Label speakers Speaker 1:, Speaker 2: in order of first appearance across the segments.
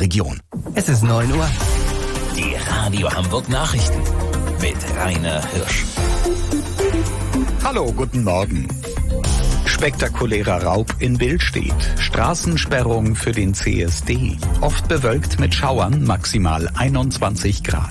Speaker 1: Region.
Speaker 2: Es ist 9 Uhr.
Speaker 3: Die Radio Hamburg Nachrichten mit Rainer Hirsch.
Speaker 1: Hallo, guten Morgen. Spektakulärer Raub in Billstedt. Straßensperrung für den CSD. Oft bewölkt mit Schauern, maximal 21 Grad.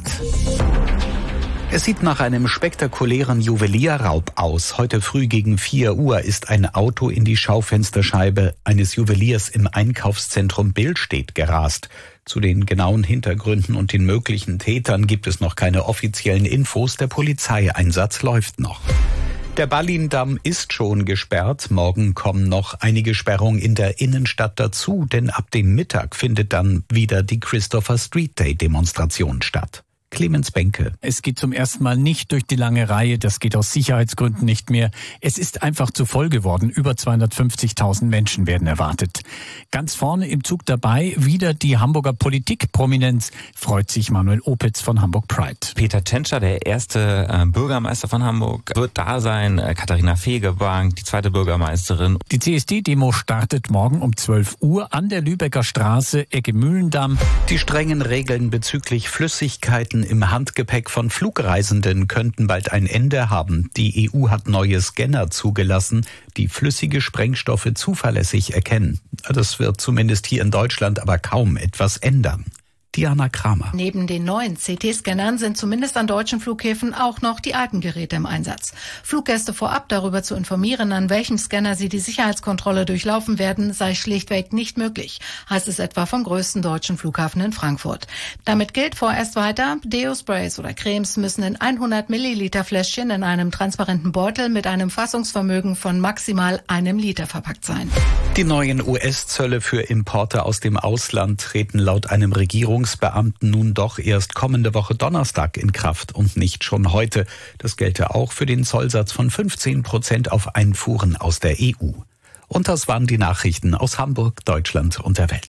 Speaker 1: Es sieht nach einem spektakulären Juwelierraub aus. Heute früh gegen 4 Uhr ist ein Auto in die Schaufensterscheibe eines Juweliers im Einkaufszentrum Billstedt gerast. Zu den genauen Hintergründen und den möglichen Tätern gibt es noch keine offiziellen Infos. Der Polizeieinsatz läuft noch. Der Ballindamm ist schon gesperrt. Morgen kommen noch einige Sperrungen in der Innenstadt dazu, denn ab dem Mittag findet dann wieder die Christopher Street Day Demonstration statt. Clemens Benke.
Speaker 4: Es geht zum ersten Mal nicht durch die lange Reihe, das geht aus Sicherheitsgründen nicht mehr. Es ist einfach zu voll geworden. Über 250.000 Menschen werden erwartet. Ganz vorne im Zug dabei wieder die Hamburger Politikprominenz, freut sich Manuel Opitz von Hamburg Pride.
Speaker 5: Peter Tschentscher, der erste Bürgermeister von Hamburg, wird da sein. Katharina Fegebank, die zweite Bürgermeisterin.
Speaker 4: Die CSD-Demo startet morgen um 12 Uhr an der Lübecker Straße, Ecke Mühlendamm.
Speaker 1: Die strengen Regeln bezüglich Flüssigkeiten im Handgepäck von Flugreisenden könnten bald ein Ende haben. Die EU hat neue Scanner zugelassen, die flüssige Sprengstoffe zuverlässig erkennen. Das wird zumindest hier in Deutschland aber kaum etwas ändern. Diana Kramer.
Speaker 6: Neben den neuen CT-Scannern sind zumindest an deutschen Flughäfen auch noch die alten Geräte im Einsatz. Fluggäste vorab darüber zu informieren, an welchem Scanner sie die Sicherheitskontrolle durchlaufen werden, sei schlichtweg nicht möglich, heißt es etwa vom größten deutschen Flughafen in Frankfurt. Damit gilt vorerst weiter, Deo-Sprays oder Cremes müssen in 100 Milliliter Fläschchen in einem transparenten Beutel mit einem Fassungsvermögen von maximal 1 Liter verpackt sein.
Speaker 1: Die neuen US-Zölle für Importe aus dem Ausland treten laut einem Regierungsbeamten nun doch erst kommende Woche Donnerstag in Kraft und nicht schon heute. Das gelte auch für den Zollsatz von 15% auf Einfuhren aus der EU. Und das waren die Nachrichten aus Hamburg, Deutschland und der Welt.